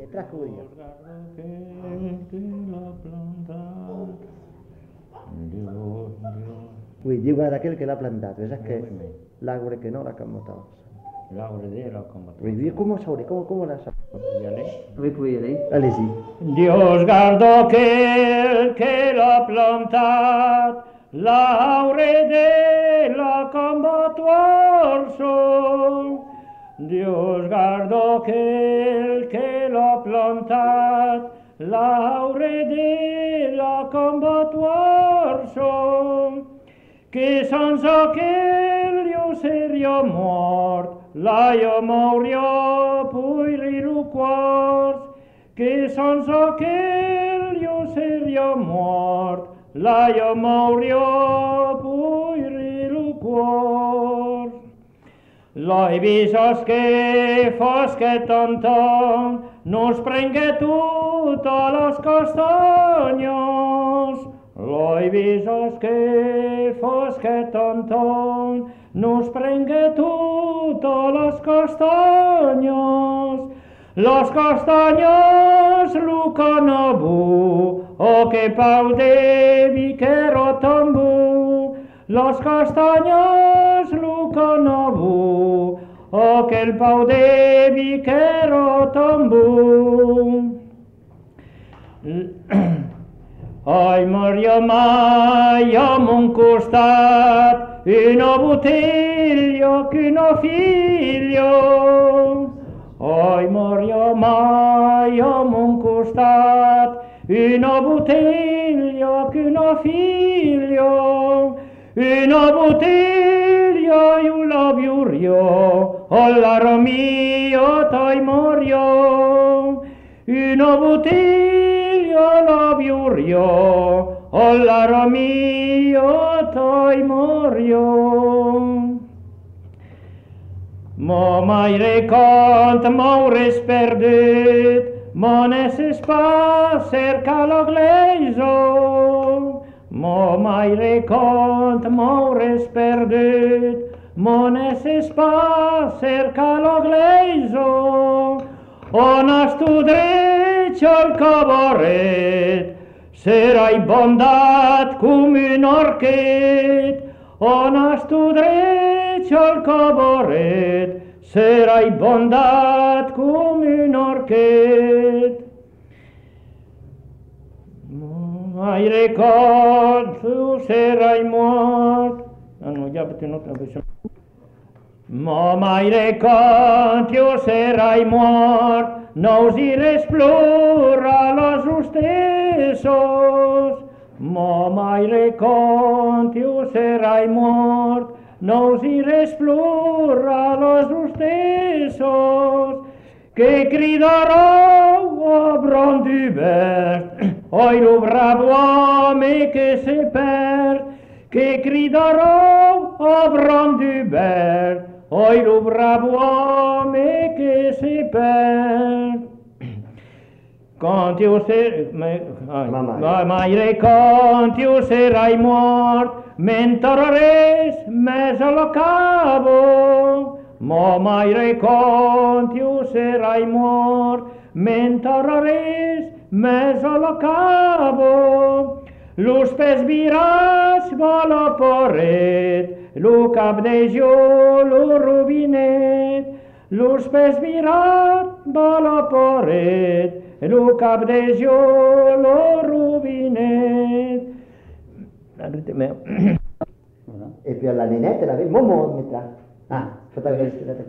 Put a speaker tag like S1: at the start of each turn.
S1: Presque ho dic. Ui, diu d'aquell que l'ha plantat, és que l'arbre que no l'ha camotat.
S2: L'arbre de la combattuta.
S1: Ui, com ho sabré, com la sabré?
S3: Puoi lei?
S1: Allez-y.
S2: Dios guardó aquel que l'ha plantat, l'arbre de la combattuta. Dios guardó aquel que l'ha plantat, l'arbre de la combattuta. Que sense aquell jo seria mort, la jo mouria puir lo quarts. Que sense aquell jo seria mort, la jo mouria puir lo quarts. L'hai vist que fos que tonton nos prengue totes les castanyes. L'hai vist que fos que tonton nos prengue totes les castanyes. Les castanyes, lo canabú, o que pau de viquero tambú. Les castanyes, lo canabú, o que el pau de viquero tambú. Ai, Maria mai a mon costat, una botella que una figlia. Ai, Maria mai a mon costat, una botella que una figlia. Una botella i una biuria, alla ramia tai Maria. Una bottiglia la biuria, alla ramia tai Maria. Ma mai recant m'aures perdut, ma nesses pas cerca la glesa. Ma mai recant m'aures perdut, ma nesses pas cerca la glesa. On has tu dret al cabaret, serai bondat com un orquet. On has tu dret al cabaret, serai bondat com un orquet. Mai record, tu serai mort. No, ja no tradueixo. Ma mai recant jo serai mort, no us ires plorar les hostessos. Ma mai recant jo serai mort, no us ires plorar les hostessos. Que cridareu a bron d'hivern, oi lo bravo home que se perd. Que cridareu a bron d'hivern, oi lo bravo home que se perd. Quand jo quand jo serai mort, m'enterraràs més a la cabo. Ma mai quand jo serai mort, m'enterraràs més a la cabo. Los pes virats va la paret, lo cap de jo lo robinet. Los pes virats va la paret, lo cap de jo lo robinet.
S1: E più alla nenetta la vedi, mo metà. Ah, fotografia.